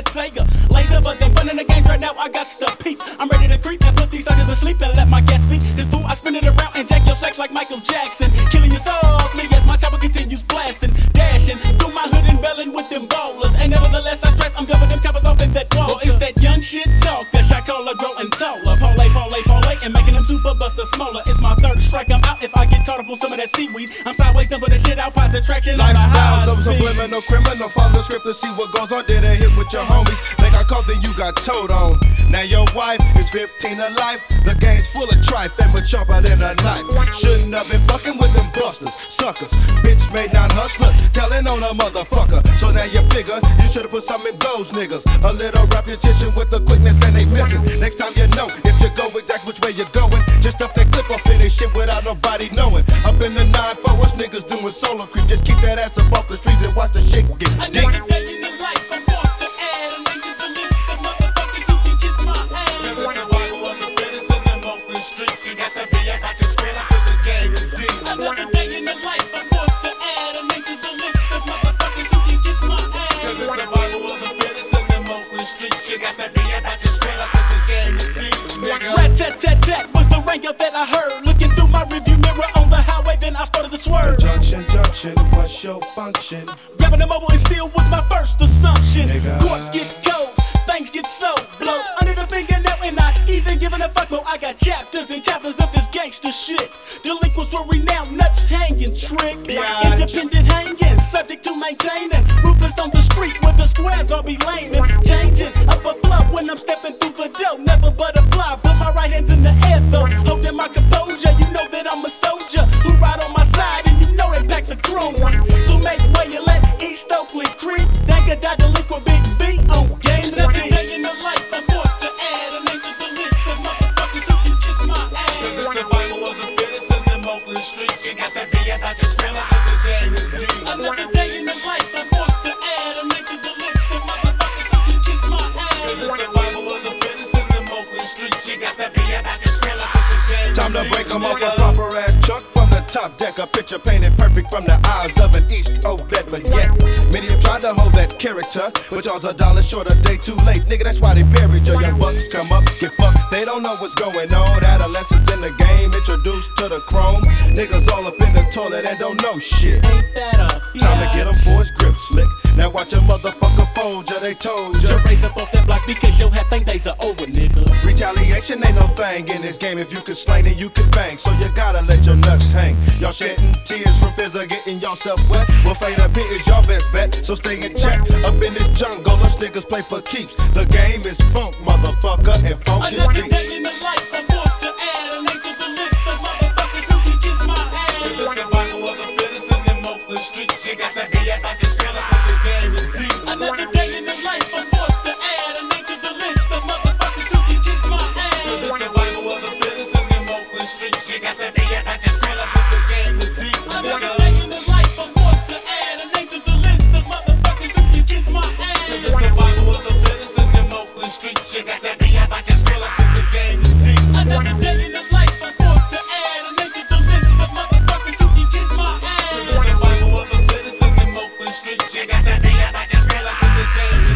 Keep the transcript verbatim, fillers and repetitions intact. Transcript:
Sega. Later, but the fun in the games right now, I got to peep. I'm ready to creep and put these suckers to sleep and let my gas speak. This fool, I spin it around and jack your sex like Michael Jackson. Killing you softly as my chopper continues blasting. Dashing through my hood and belling with them ballers. And nevertheless, I stress I'm dumping them choppers off in that wall. Well, it's that young shit talk that shot caller growing taller. Parlay, parlay, parlay, and making them super buster smaller. It's my third strike, I'm out if I get caught up on some of that seaweed. I'm sideways, dumping the shit out, positive traction on the high Lifestyles of speed. subliminal criminal. Follow the script to see what goes on. Did a hit with your homies. They got caught, then you got told on. Now your wife is fifteen to life. The game's full of trife and much sharper than a knife. Shouldn't have been fucking with them busters, suckers. Bitch made nine hustlers, telling on a motherfucker. So now you figure you should've put some in those niggas. A little repetition with the quickness and they missing. Next time you know if you go exactly which way you're going. Just stuff that clip off in this shit without nobody knowing. Up in the nine four, what's niggas doing solo creep? Just keep that ass up off the streets and watch the shit get deep. Another day in the life, I'm forced to add a name to the list of motherfuckers who can kiss my ass. Cause it's survival of the fittest in them open streets. You got to be about your square cause the game is deep. Another day in the life, I'm forced to add a name to the list of motherfuckers who can kiss my ass. Cause it's survival of the fittest in them open streets. You got to be about your square cause the game is deep, nigga. Rat tat tat tat was the rank out that I heard. Looking through my review mirror on the highway, then I started to swerve. Junction, junction, what's your function? Grabbing the mobile and steel was my first assumption. Nigga. Courts get cold, things get so blow under the fingernail and not even giving a fuck. Well, I got chapters and chapters of this gangster shit. Delinquents were renowned, nuts hanging, trick. Biatch. Independent hanging, subject to maintaining. Ruthless on the street where the squares all be laming. Changing up a flow when I'm stepping through the door. Never butterfly, put my right hands in the air though. Holding my composure, you know that I'm a soldier who ride on my side and you know that packs a chrome. So make way and let East Oakley creep. Dagger die delinquent Big V on game to Every be. day in the life, I'm forced to add a name to the list of motherfuckers who can kiss my ass. Cause it's survival of the fittest in them open streets. You got to be about your square cause the game is deep. Another day in the life, I'm forced to add a name to the list of motherfuckers who can kiss my Cause it's ass. survival of the fittest in them open streets. You got to be about your square cause the game is Time to deep, break them off a nigga. proper ass chuck from the top deck. A picture painted perfect from the eyes of an East Oak vet. But yet, many have tried to hold that character, but y'all's a dollar short, a day too late. Nigga, that's why they buried you. Young bucks come up, get fucked. They don't know what's going on. Adolescents in the game, introduced to the chrome. Niggas all up in the toilet and don't know shit. Ain't that a Time to get them for his grip slick. Now watch a motherfucker fold ya, they told ya. To raise up off that block because your half think days are over, nigga. Retaliation ain't no thing in this game. If you can slang, then you can bang. So you gotta let your nuts hang. Y'all shedding tears from fears of getting yourself wet. Well, fade up here is your best bet. So stay in check. Up in this jungle, us niggas play for keeps. The game is funk, motherfucker, and funk is Another deep. day in the life, I'm forced to add a name to the list of motherfuckers who can kiss my Cause it's ass. survival of the fittest in them open streets. You got to be about your square cause the game is deep. Another day in the life, I'm forced to add a name to the list of motherfuckers who can kiss my Cause it's ass. survival of the fittest in them open streets. You got to be about your square cause the game is deep, Another nigga. day in the life, I'm forced to add a name to the list of motherfuckers who can kiss my Cause it's ass. survival of the fittest in them open streets. You got to be about your square cause the game is deep. Another day in the life, I'm forced to add a name to the list of motherfuckers who can kiss my Cause it's ass. survival of the fittest in them open streets. You got to be about your square cause the game is deep.